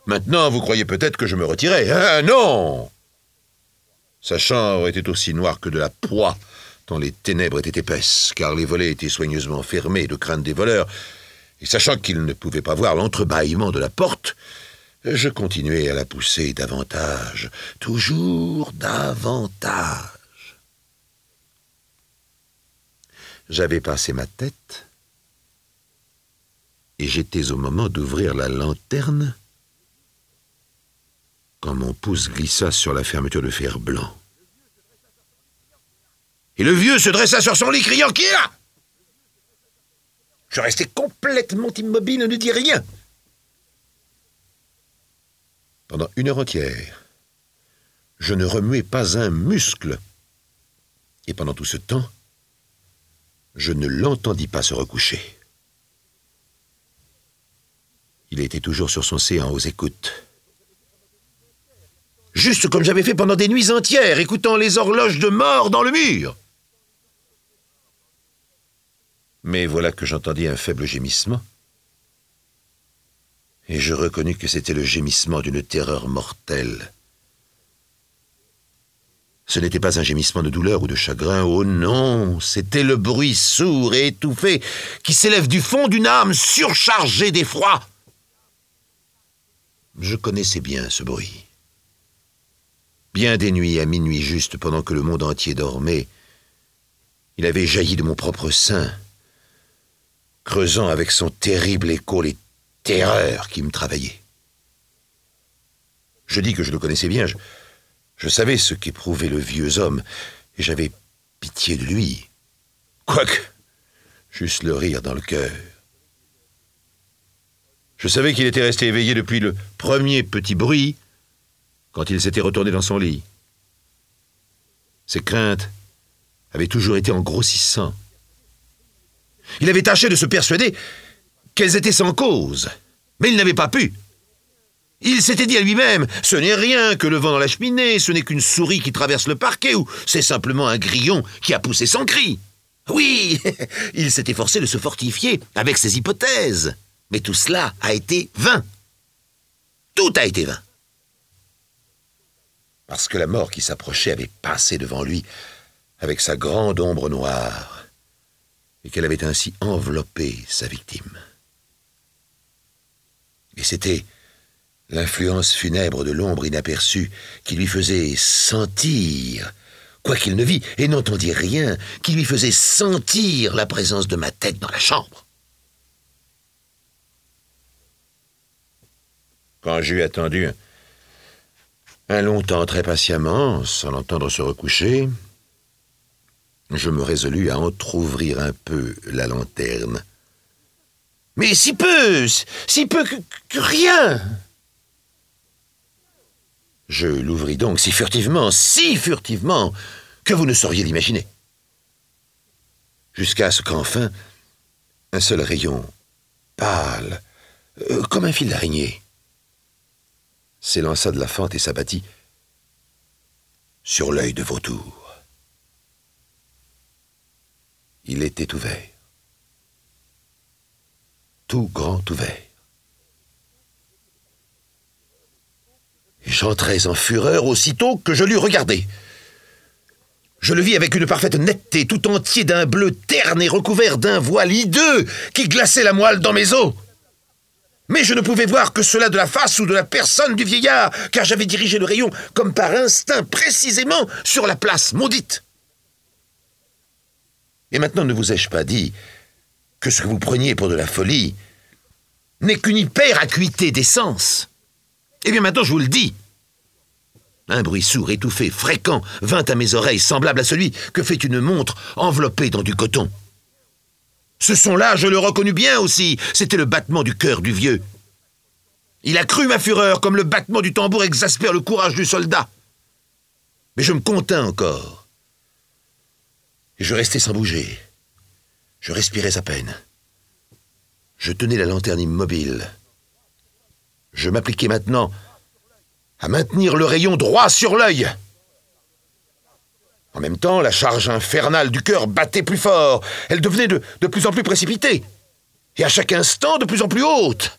Maintenant, vous croyez peut-être que je me retirais. Ah non! Sa chambre était aussi noire que de la poix, tant les ténèbres étaient épaisses, car les volets étaient soigneusement fermés de crainte des voleurs, et sachant qu'il ne pouvait pas voir l'entrebâillement de la porte, je continuais à la pousser davantage, toujours davantage. J'avais passé ma tête, et j'étais au moment d'ouvrir la lanterne quand mon pouce glissa sur la fermeture de fer blanc. Et le vieux se dressa sur son lit, criant « Qui est là ?» Je restai complètement immobile et ne dis rien. Pendant 1 heure entière, je ne remuai pas un muscle. Et pendant tout ce temps, je ne l'entendis pas se recoucher. Il était toujours sur son séant aux écoutes. Juste comme j'avais fait pendant des nuits entières, écoutant les horloges de mort dans le mur. Mais voilà que j'entendis un faible gémissement, et je reconnus que c'était le gémissement d'une terreur mortelle. Ce n'était pas un gémissement de douleur ou de chagrin, oh non, c'était le bruit sourd et étouffé qui s'élève du fond d'une âme surchargée d'effroi. Je connaissais bien ce bruit. Bien des nuits, à minuit juste, pendant que le monde entier dormait, il avait jailli de mon propre sein, creusant avec son terrible écho les terreurs qui me travaillaient. Je dis que je le connaissais bien, je savais ce qu'éprouvait le vieux homme, et j'avais pitié de lui. Quoique, j'eusse le rire dans le cœur. Je savais qu'il était resté éveillé depuis le premier petit bruit, quand il s'était retourné dans son lit. Ses craintes avaient toujours été en grossissant. Il avait tâché de se persuader qu'elles étaient sans cause, mais il n'avait pas pu. Il s'était dit à lui-même, ce n'est rien que le vent dans la cheminée, ce n'est qu'une souris qui traverse le parquet, ou c'est simplement un grillon qui a poussé son cri. Oui, il s'était forcé de se fortifier avec ses hypothèses, mais tout cela a été vain. Tout a été vain. Parce que la mort qui s'approchait avait passé devant lui avec sa grande ombre noire, et qu'elle avait ainsi enveloppé sa victime. Et c'était l'influence funèbre de l'ombre inaperçue qui lui faisait sentir, quoiqu'il ne vît et n'entendit rien, qui lui faisait sentir la présence de ma tête dans la chambre. Quand j'eus attendu un long temps très patiemment, sans l'entendre se recoucher, je me résolus à entr'ouvrir un peu la lanterne. Mais si peu que rien. Je l'ouvris donc si furtivement, que vous ne sauriez l'imaginer. Jusqu'à ce qu'enfin, un seul rayon, pâle, comme un fil d'araignée, s'élança de la fente et s'abattit sur l'œil de vautour. Il était ouvert. Tout grand ouvert. J'entrais en fureur aussitôt que je l'eus regardé. Je le vis avec une parfaite netteté, tout entier d'un bleu terne et recouvert d'un voile hideux qui glaçait la moelle dans mes os. Mais je ne pouvais voir que cela de la face ou de la personne du vieillard, car j'avais dirigé le rayon comme par instinct précisément sur la place maudite. Et maintenant ne vous ai-je pas dit que ce que vous preniez pour de la folie n'est qu'une hyper-acuité des sens? Eh bien maintenant je vous le dis. Un bruit sourd, étouffé, fréquent, vint à mes oreilles, semblable à celui que fait une montre enveloppée dans du coton. Ce son-là, je le reconnus bien aussi, c'était le battement du cœur du vieux. Il accrut ma fureur comme le battement du tambour exaspère le courage du soldat. Mais je me contins encore. Et je restai sans bouger. Je respirais à peine. Je tenais la lanterne immobile. Je m'appliquais maintenant à maintenir le rayon droit sur l'œil. En même temps, la charge infernale du cœur battait plus fort. Elle devenait de plus en plus précipitée. Et à chaque instant, de plus en plus haute.